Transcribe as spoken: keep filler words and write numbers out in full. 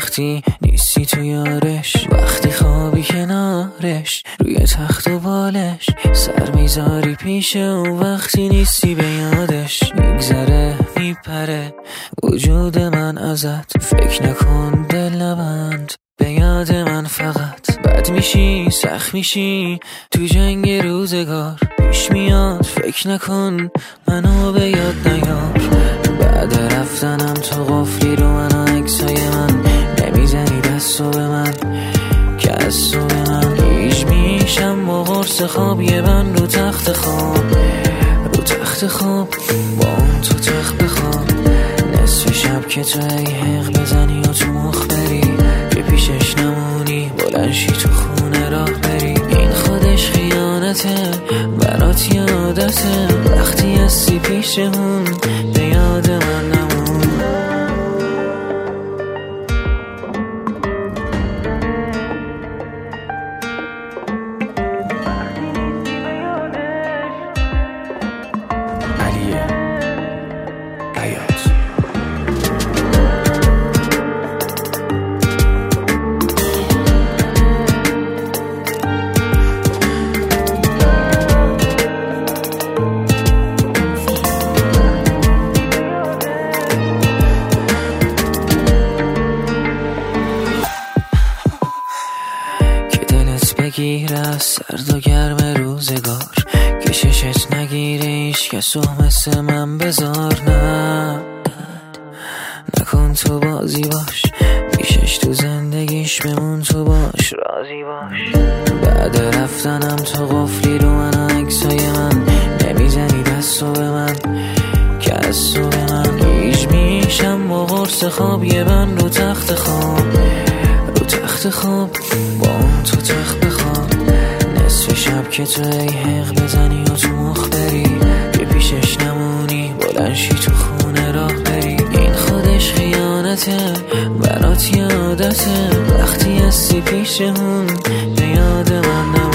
وقتی نیستی تو یارش، وقتی خوابی کنارش روی تخت و بالش، سر میذاری پیشه و وقتی نیستی به یادش. میگذره میپره وجود من ازت، فکر نکن دل نبند به یاد من فقط. بد میشی سخت میشی تو جنگ روزگار، پیش میاد فکر نکن منو به یاد نیار. بعد رفتنم تو قفلی رو من و عکسای من، نمیزنی دستو به من که از تو به من هیچ میشم با قرص خواب یه من رو تخت خواب، رو تخت خواب با اون تو تخت بخواب. نصف شب که تو ای حق بزنی و تو مخ بری، که پیشش نمونی بلنشی تو خونه راه بری. این خودش خیانته برات یادته، وقتی هستی پیشمون به یاد من نمون. علیه حیات بگیر از سرد و گرم روزگار، که ششت نگیره ایش کسو مثل من بذار. نه نکن تو بازی باش، پیشش تو زندگیش بمون تو باش راضی باش. بعد رفتنم تو قفلی رو من و عکسای من، نمیزنی دستو به من که از تو به من هیچ میشم با قرص خواب یه من رو تخت خواب، رو تخت خواب با اون تو تخت بخواب. نصف شب که تو ای حق بزنی و تو مخ بری، که پیشش نمونی بلنشی تو خونه راه بری. این خودش خیانته برات یادته، وقتی هستی پیشمون به یاد من نمون.